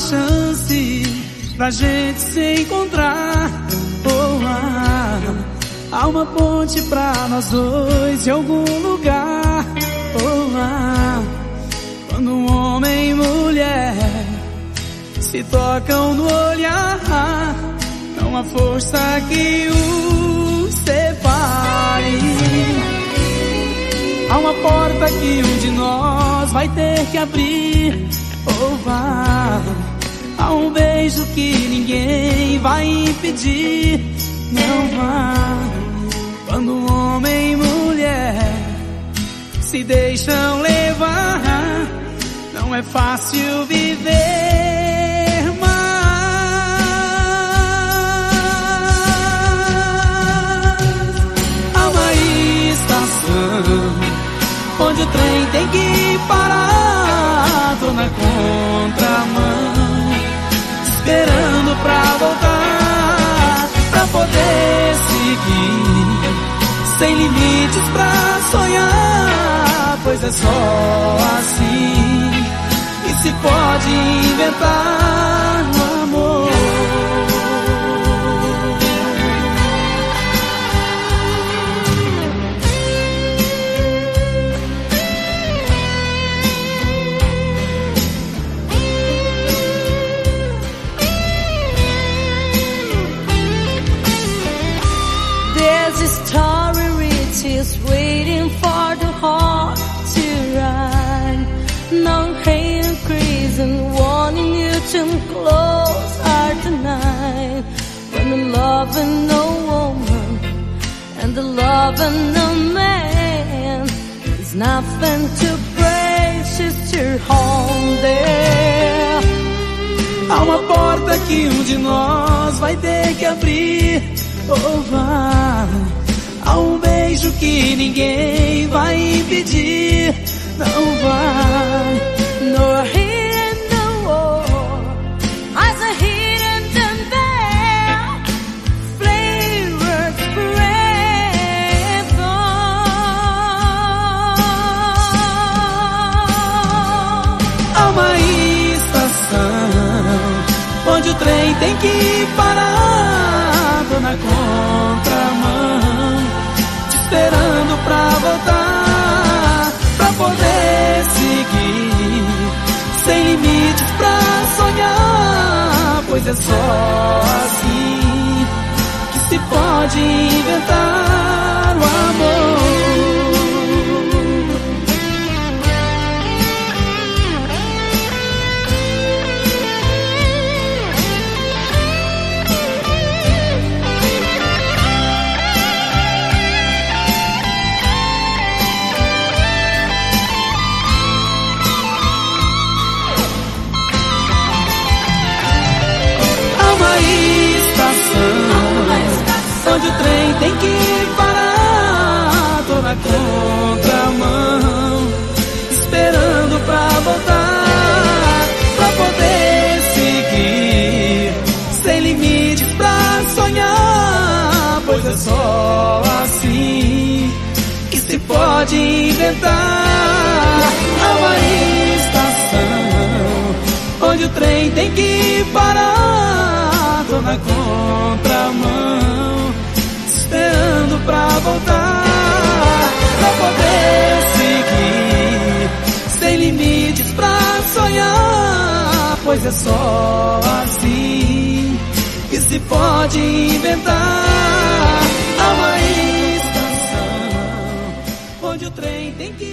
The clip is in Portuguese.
chance pra gente se encontrar. Há uma ponte pra nós dois em algum lugar. Quando um homem e mulher se tocam no olhar, não há força que os separe. Há uma porta que um de nós vai ter que abrir. Há um beijo que ninguém vai impedir. Não vá. Quando um homem e mulher se deixam levar, não é fácil viver mais. Há uma estação onde o trem tem que parar. Tô na contramão, esperando pra voltar, pra poder seguir, sem limites pra sonhar. Pois é só assim que se pode inventar o amor. There's a story which is waiting for the heart to run. No hate increasing, wanting you to close our tonight. When the love and no woman and the love and no man is nothing to break, she's your home there. Há uma porta que um de nós vai ter que abrir. Há um beijo que ninguém vai impedir. Não vai. No hidden the wall, eyes are hidden and there, flavors forever. Há uma estação onde o trem tem que parar. Tô na contramão, te esperando pra voltar, pra poder seguir, sem limites pra sonhar. Pois é só assim que se pode inventar o amor. Onde o trem tem que parar. Tô na contramão, esperando pra voltar, pra poder seguir, sem limites pra sonhar. Pois é só assim que se pode inventar. Há uma estação onde o trem tem que parar. Tô na contramão, esperando pra voltar, pra poder seguir, sem limites pra sonhar. Pois é só assim que se pode inventar. Há uma estação onde o trem tem que